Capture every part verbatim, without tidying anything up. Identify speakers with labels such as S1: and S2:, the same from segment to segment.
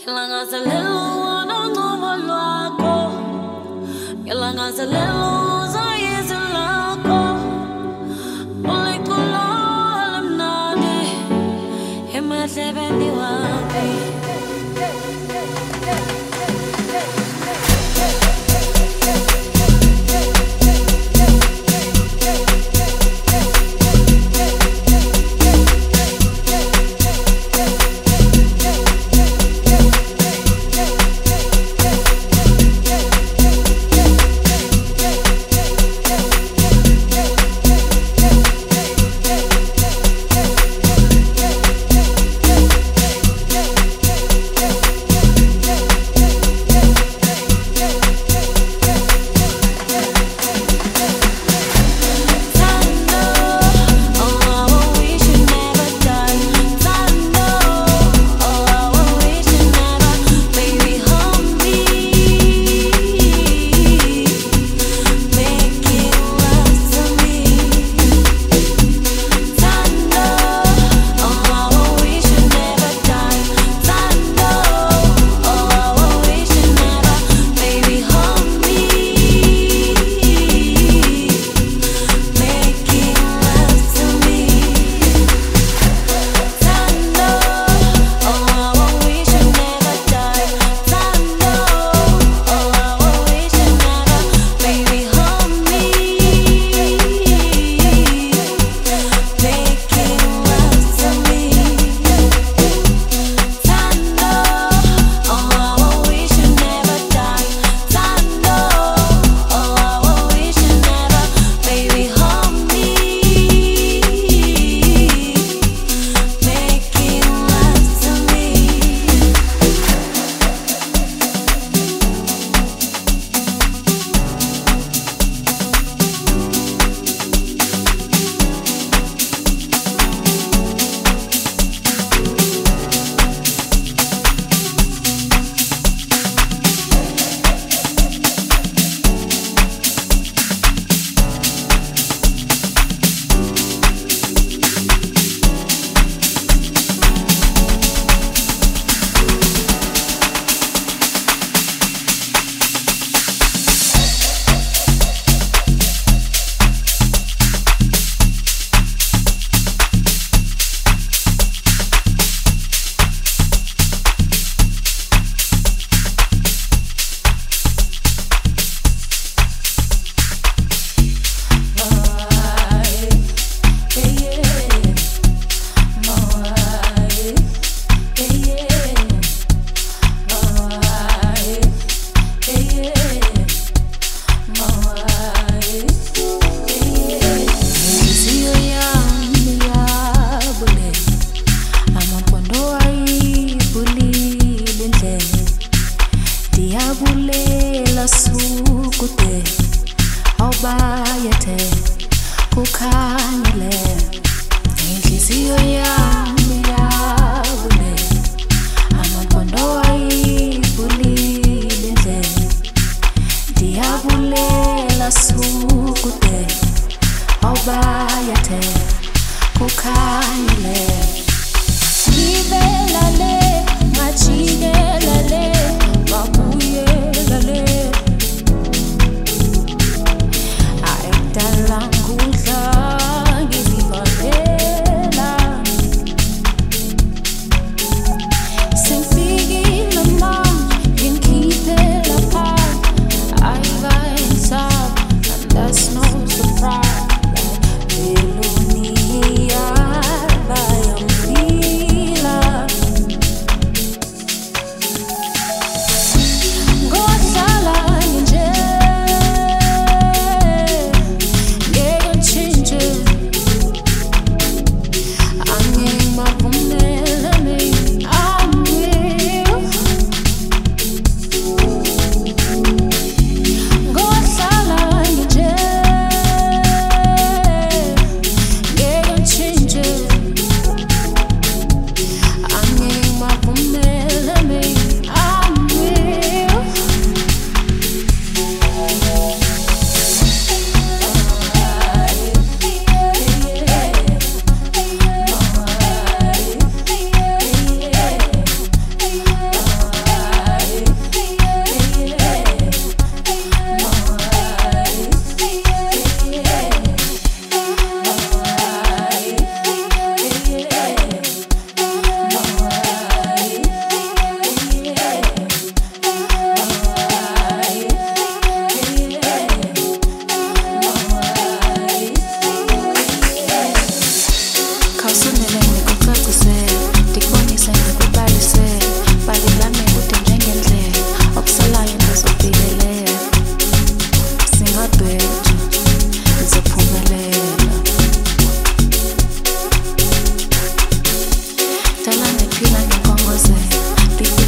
S1: Ngilangazelela unoncomo lwakho, ngilangazelela uzayizwi lakho, uliculo elimnandi emadlebeni wami.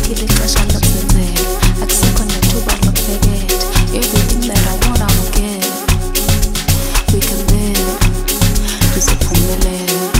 S2: Lifikile ixesha lokuzenzela, akusekho nethuba lokubeketha. Everything that I want I'ma get. We can live, tuzophumelela.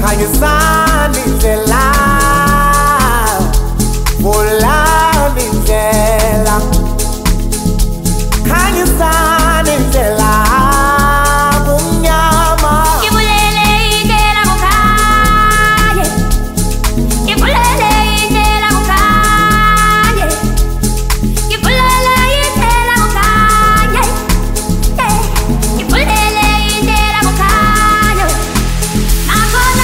S3: khanyisani indlela volani indlela khanyisani indlela kumnyama
S1: Ngivulele indlela kukhanye Ngivulele indlela kukhanye Ngivulele indlela kukhanye Ngivulele indlela kukhanye Nakhona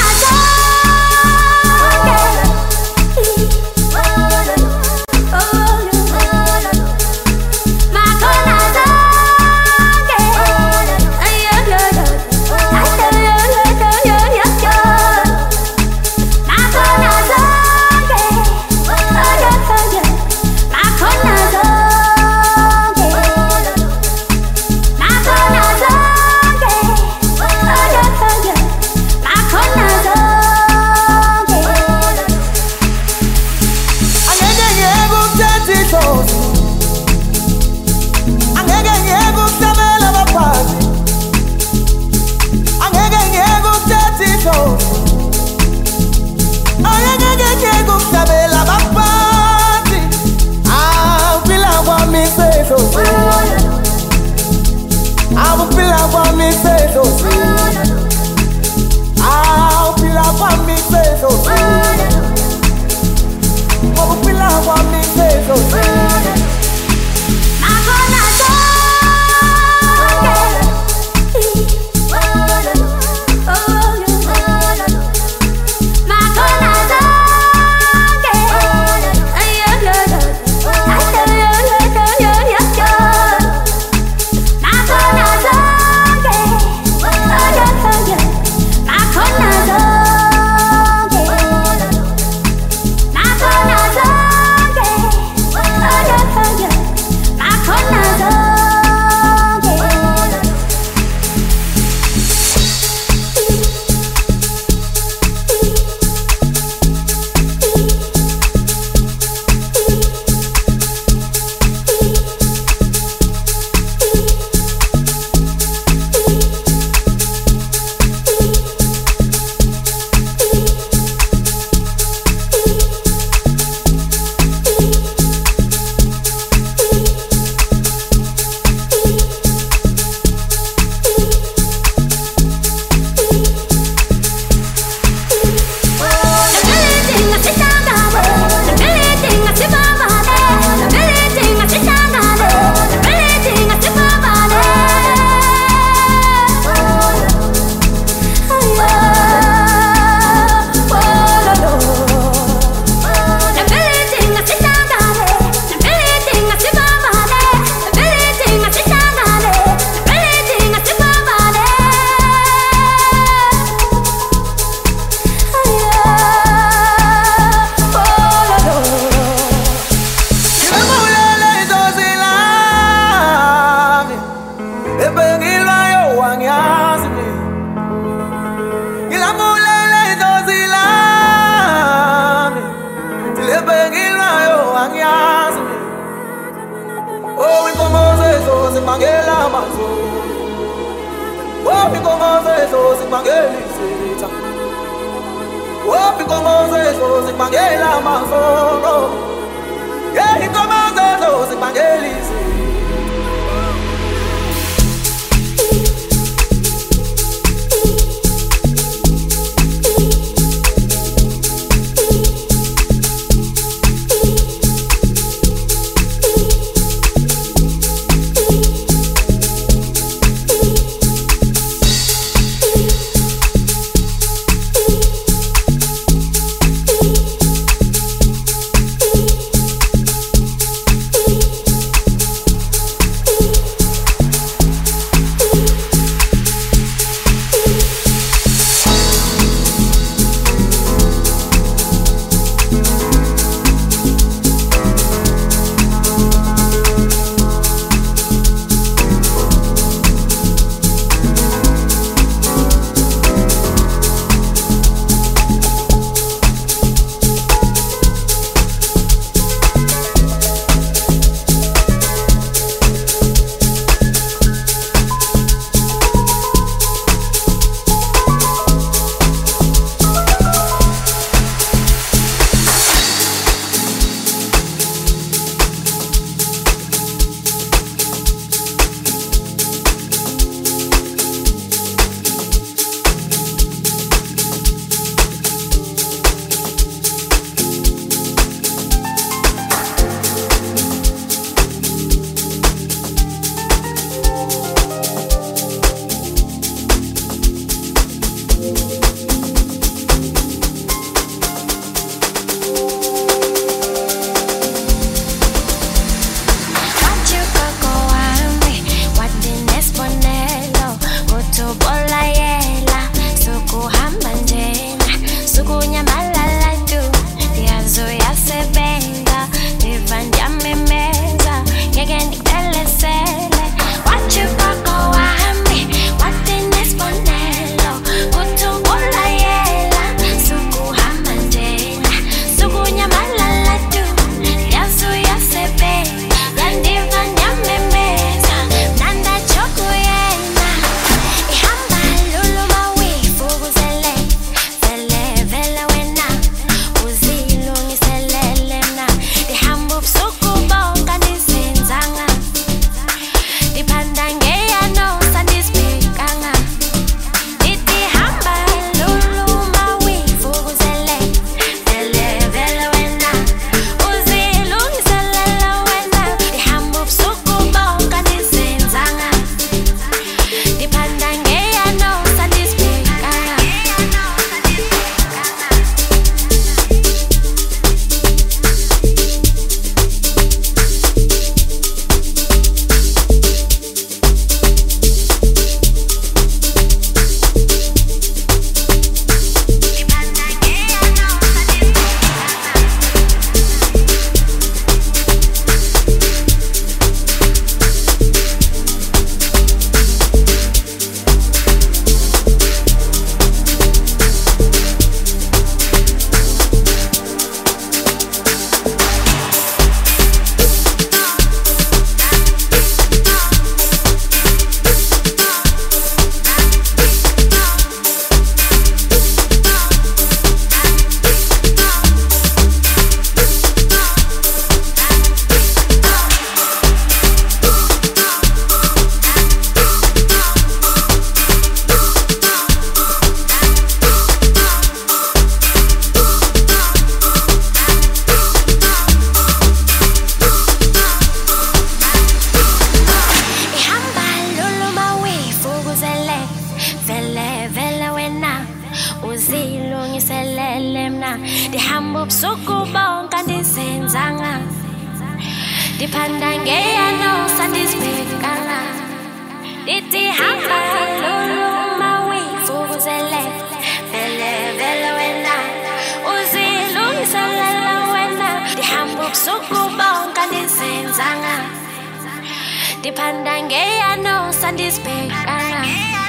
S1: uzilungiselele mna ndihamba ubusuku bonke andizenzanga ndiphanda ngeyano sandizibhekana ndithi hamba luluma wifuzele vele vele wena uzilungiselele wena ndihamba ubusuku bonke andizenzanga ndiphanda ngeyano sandizibhekana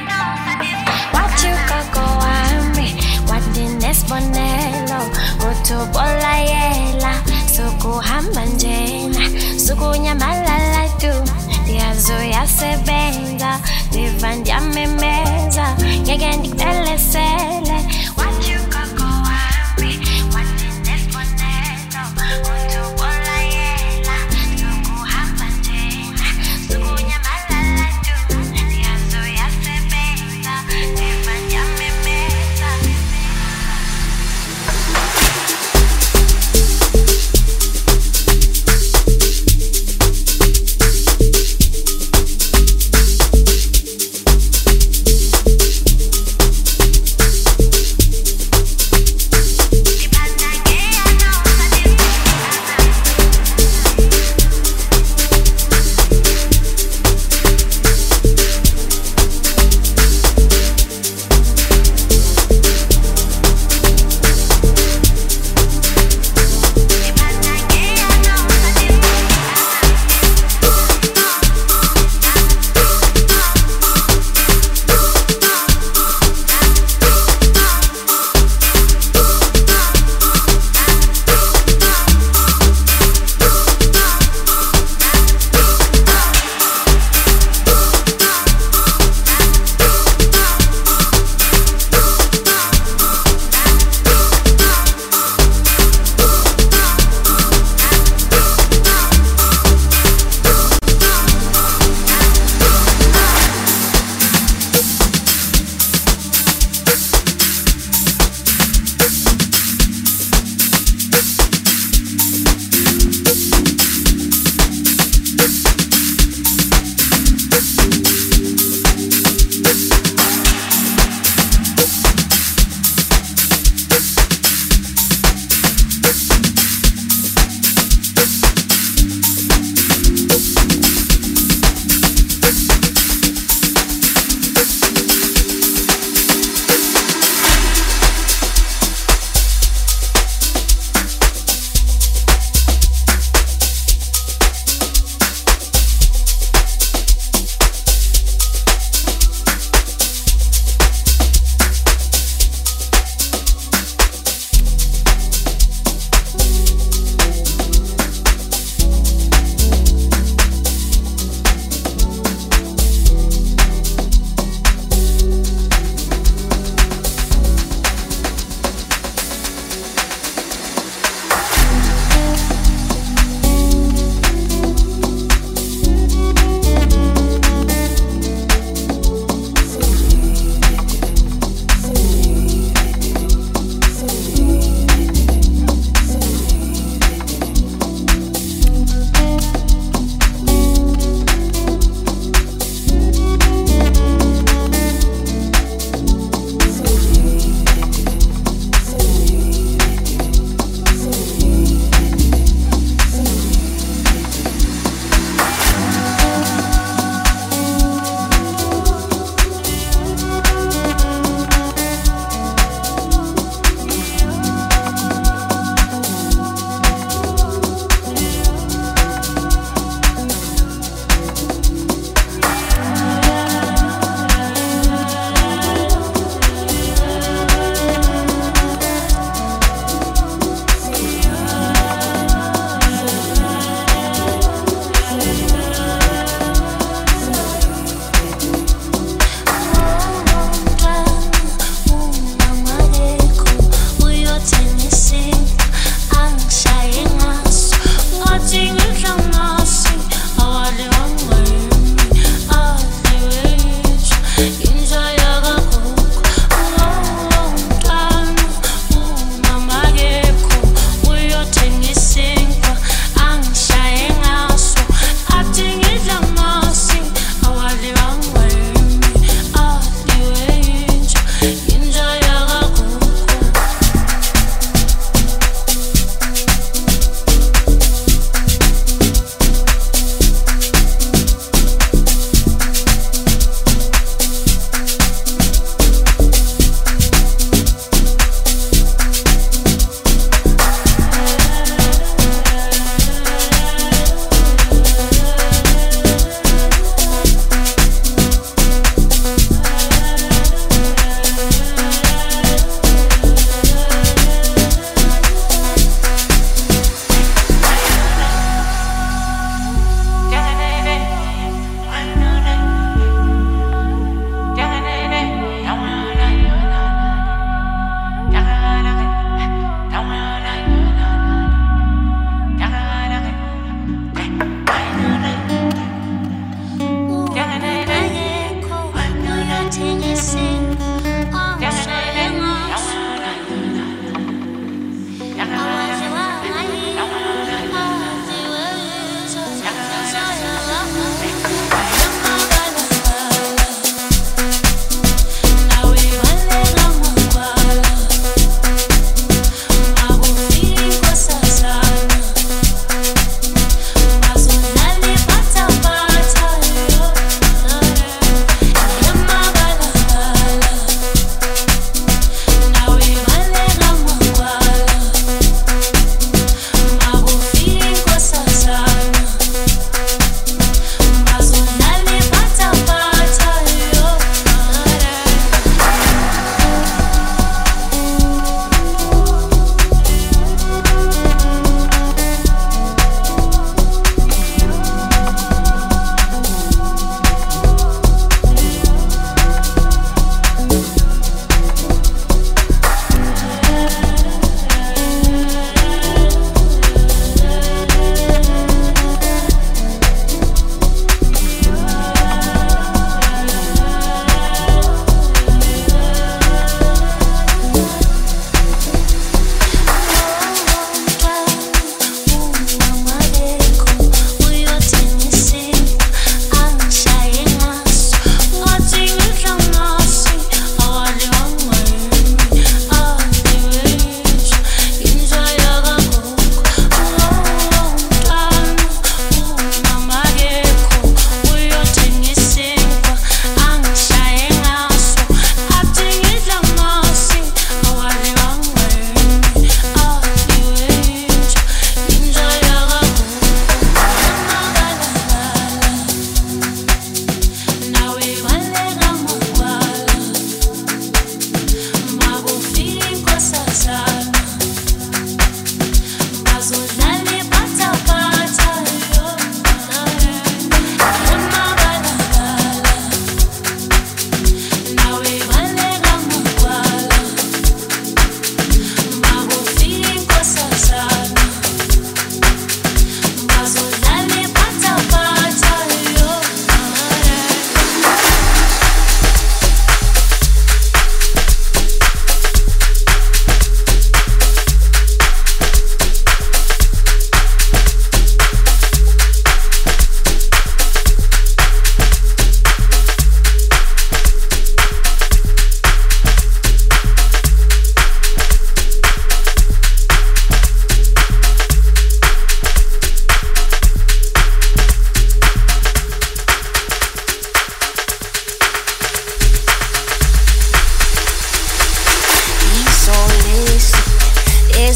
S1: wachuka wami wadinesibonelo kutubolayela sukuhamba njena sukunyamalala tu ndiyazoyasebenza ndiva ndiyamemeza ngeke ndikutelesele wachuka wami wadinesibonelo kutubolayela sukuhamba njena sukunyamalala tu ndiyazoyasebenza ndiva ndiyamemeza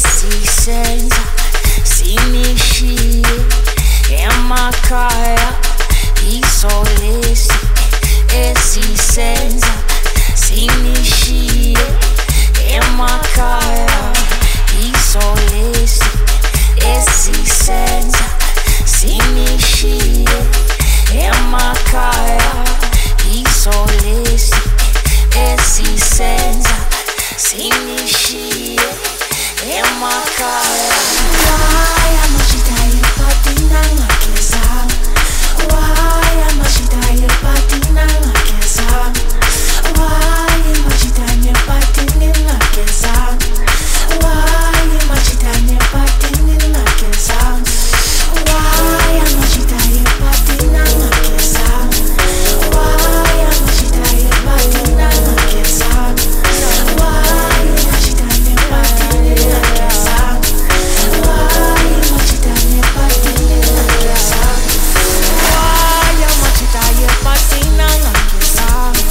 S1: esisenza sinishiye emakhaya isolesi esisenza sinishiye emakhaya isolesi esisenza sinishiye emakhaya isolesi esisenza sinishiye emakhaya. Why am I shitaya patina ngakeza? Why am I shitaya patina ngakeza? Why am I shitaya patina ngakeza? Why am I shitaya patina ngakeza? Why am I shitaya patina ngakeza? Why am I shitaya patina ngakeza? Why am I shitaya patina ngakeza? Why am I shitaya patina ngakeza? Why am I shitaya patina ngakeza?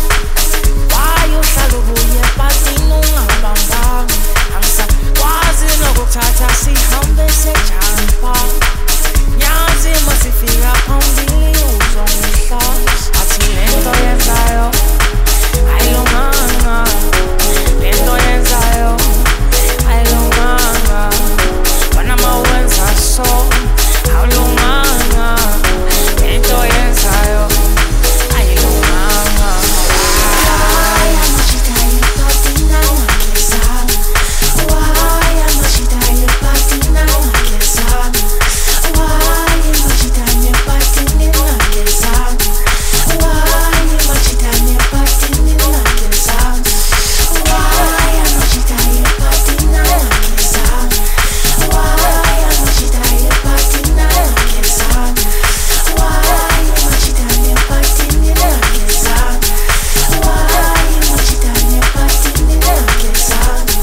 S1: Why you shalubuye patina ngabamba? Angsa wazi nokuthatha sihambe sejampa. Nyazi masifika phambili uzongihla. Athi lento yenzayo ayilunganga. Lento yenzayo ayilunganga. Wena mawenza so awulunganga. Lento yenzayo ayilunganga. Why am I shitaya patina ngakeza? Why am I shitaya patina ngakeza? Why am I shitaya patina ngakeza? Why am I shitaya patina ngakeza? Why am I shitaya patina ngakeza? Why am I shitaya patina ngakeza? Why am I shitaya patina ngakeza? Why am I shitaya patina ngakeza?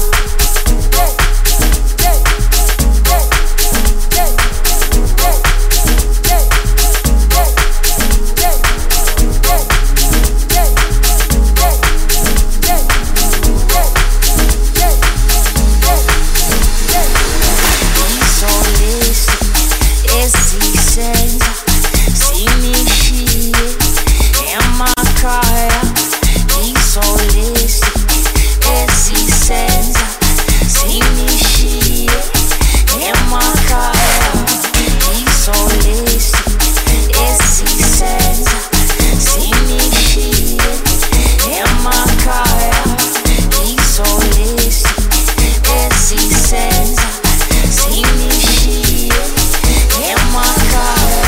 S1: Isolesi esisenza sinishiye emakhaya isolesi esisenza sinishiye emakhaya isolesi esisenza sinishiye emakhaya isolesi esisenza sinishiye emakhaya.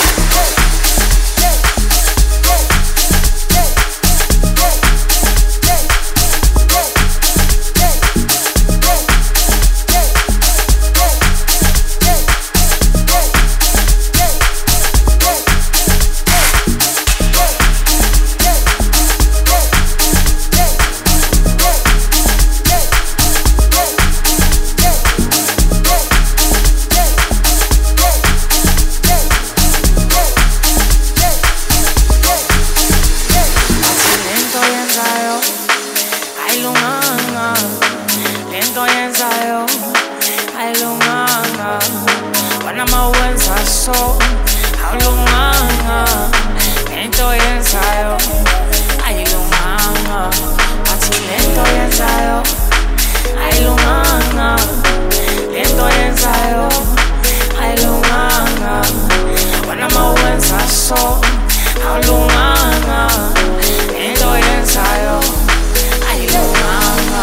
S1: Lento yenzayo ayilunganga. Lento yenzayo ayilunganga. Wena mawenza so awulunganga. Lento yenzayo ayilunganga. Athi lento yenzayo ayilunganga. Lento yenzayo ayilunganga. Wena mawenza so awulunganga. Lento yenzayo ayilunganga.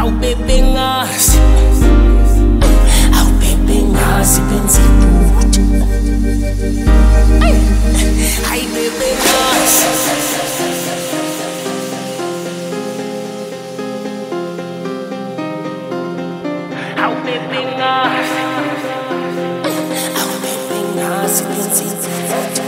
S1: Hawu baby ngazi, hawu baby ngazi benze ibhuti. Hayi baby ngazi. Hawu baby ngazi, hawu baby ngazi benze ibhuti.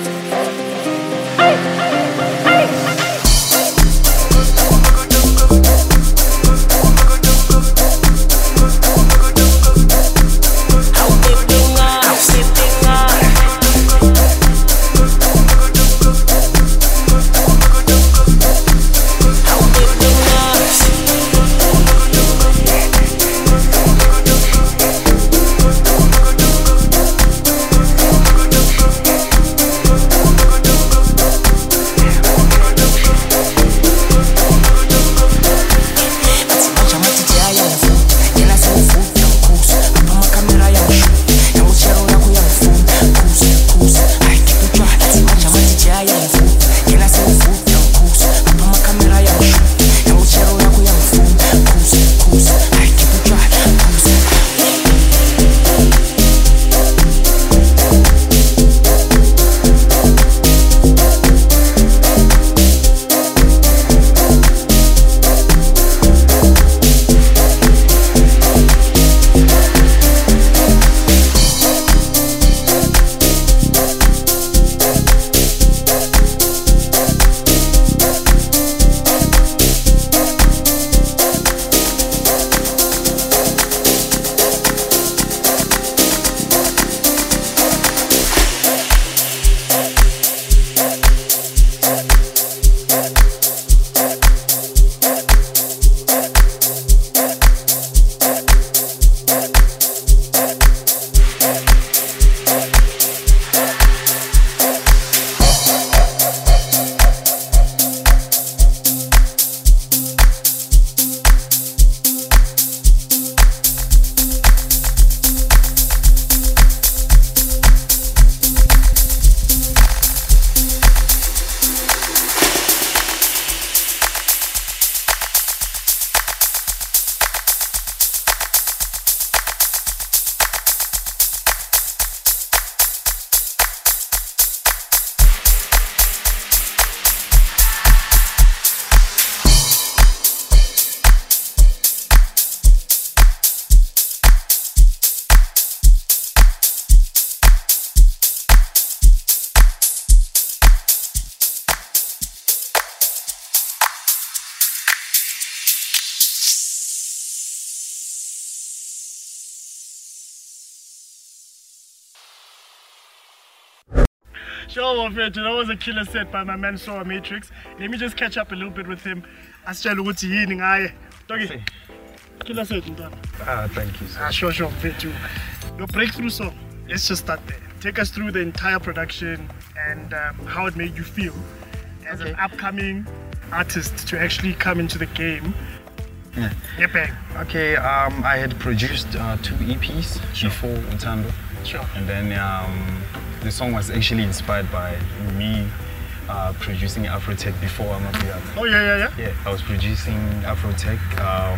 S4: Sure, my friend, that was a killer set by my man Soa Matrix. Let me just catch up a little bit with him. Asitshela ukuthi yini ngaye. Dogi. Killer set mntwana.
S5: Ah, thank you. Sir.
S4: Ah, sure, sure, mfethu. Your breakthrough song. Let's just start there. Take us through the entire production and um, how it made you feel as
S5: Okay.
S4: an upcoming artist to actually come into the game.
S5: Yeah.
S4: Yeah, bang.
S5: Okay, um, I had produced uh, two E Ps
S4: Sure.
S5: before Utando.
S4: Sure.
S5: And then um, the song was actually inspired by me uh, producing Afrotech before Amapiano.
S4: Oh, yeah, yeah, yeah.
S5: Yeah, I was producing Afrotech, um,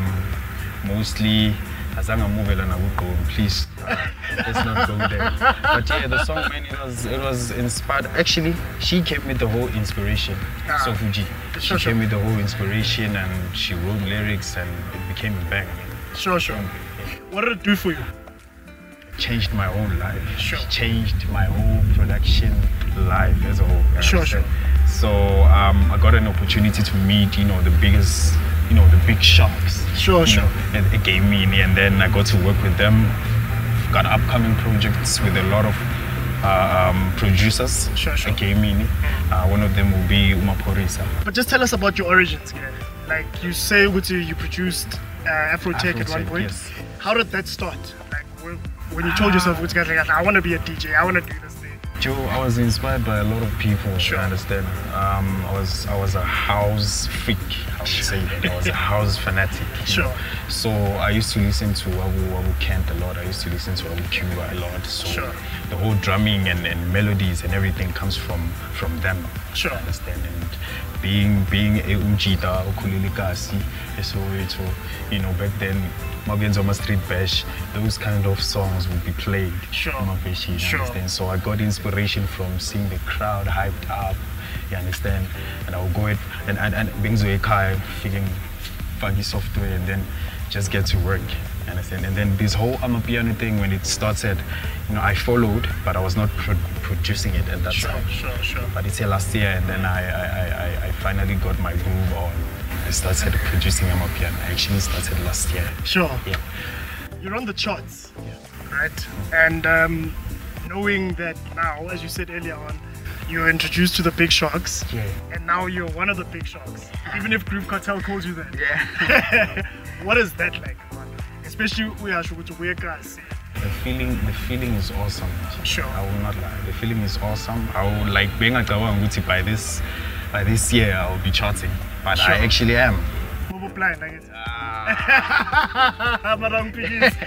S5: mostly Azanga Movela Nabuko. Please, uh, let's not go there. But yeah, the song, man, it was it was inspired. Actually, she came with the whole inspiration.
S4: Ah.
S5: So Fuji, she
S4: Sure, sure.
S5: came with the whole inspiration, and she wrote lyrics, and it became a bang. I mean,
S4: Sure, sure. What did it do for you?
S5: changed my whole life.
S4: Sure.
S5: Changed my whole production life as a whole. you
S4: Sure,
S5: understand?
S4: sure.
S5: So um, I got an opportunity to meet, you know, the biggest, you know, the big sharks.
S4: Sure,
S5: you
S4: sure.
S5: know, at, at Game Mini, and then I got to work with them. Got upcoming projects with a lot of uh, um, producers
S4: Sure, sure.
S5: at Game Mini. Uh, one of them will be Umaporisa.
S4: But just tell us about your origins, yeah. Like you say, Uguti, you produced uh, Afrotech at one
S5: Afrotech,
S4: point.
S5: yes.
S4: How did that start? Like when, when you told yourself, Uguti, like, I want to be a D J, I want to do this thing.
S5: Joe, I was inspired by a lot of people.
S4: Sure.
S5: You understand? Um, I was I was a house freak. I would say that I was a house fanatic. you
S4: Sure.
S5: know. So I used to listen to Wabu Wabu Kent a lot. I used to listen to Wabu Cuba a lot. So
S4: Sure.
S5: the whole drumming and, and melodies and everything comes from from them.
S4: Sure.
S5: You understand? And being being a Ujita, Ukulilikasi, so it's you know back then. Morgan's on street bash, those kind of songs would be played.
S4: Sure.
S5: in Mabeshi, you
S4: Sure.
S5: understand? So I got inspiration from seeing the crowd hyped up, you understand? And I would go it and and, and being Zoekai, figuring fuggy software and then just get to work. You understand? And then this whole Amapiano thing when it started, you know, I followed, but I was not pro- producing it at that
S4: Sure,
S5: time.
S4: sure, sure.
S5: But it's here last year, and then I, I, I, I finally got my groove on. I started producing Amapiano. I actually started last year.
S4: Sure.
S5: Yeah.
S4: You're on the charts, right? And um, knowing that now, as you said earlier on, you're introduced to the big sharks,
S5: Yeah.
S4: and now you're one of the big sharks, even if Groove Cartel calls you that.
S5: Yeah.
S4: What is that like, man? Especially we are sure to wear guys.
S5: The feeling, the feeling is awesome.
S4: Sure.
S5: I will not lie. The feeling is awesome. I will like being a Kawanguti by this, by this year I will be charting. But
S4: Sure.
S5: I actually am.
S4: Mobile blind, I guess.
S5: Ah.
S4: But I'm piggies.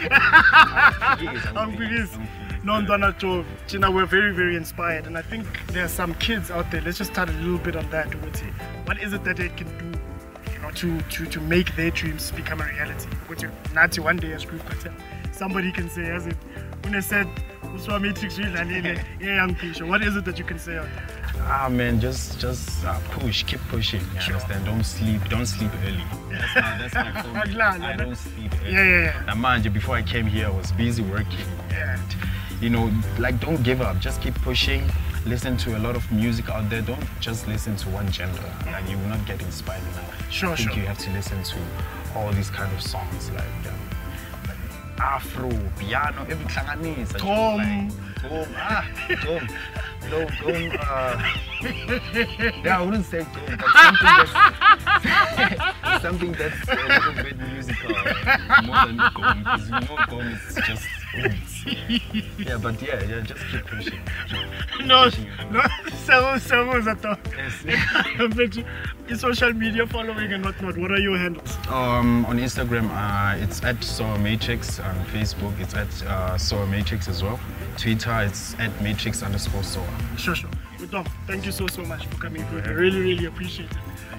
S4: I'm piggies. No, Ndwana Joe, Gina, we're very, very inspired. And I think there are some kids out there. Let's just start a little bit on that. Ukuthi, what is it that they can do, you know, to, to, to make their dreams become a reality? Ukuthi, Nathi one day as Groove Cartel, somebody can say, as it, when they said, Uswa Matrix, yeah, young Pisha, what is it that you can say out there?
S5: Ah man, just just uh, push, keep pushing. You
S4: Sure.
S5: understand? Don't sleep, don't sleep early. That's my, that's my comment.
S4: Glad,
S5: I
S4: yeah.
S5: don't sleep early.
S4: Yeah, yeah, yeah.
S5: Now, manje, before I came here, I was busy working.
S4: Yeah.
S5: And, you know, like don't give up. Just keep pushing. Listen to a lot of music out there. Don't just listen to one genre, and you will not get inspired enough.
S4: Sure,
S5: I think
S4: sure.
S5: you have to listen to all these kind of songs like. Um, Afro, piano, every hlanganisa.
S4: Tom.
S5: Like, Tom, ah, Tom. No, Tom, uh, yeah, I wouldn't say Tom, but something that's, something that's a little bit musical, more than Tom, because you know Tom is just roots. Yeah, but yeah, yeah, just keep pushing. Keep
S4: No,
S5: pushing.
S4: no, several, several that talk.
S5: Yes.
S4: But you- in social media following and whatnot, what are your handles?
S5: Um, on Instagram, uh, it's at Soa Matrix. On Facebook, it's at uh, Soa Matrix as well. Twitter, it's at Matrix underscore Soa.
S4: Sure, sure. But Dom, thank you so, so much for coming through. I really, really appreciate it.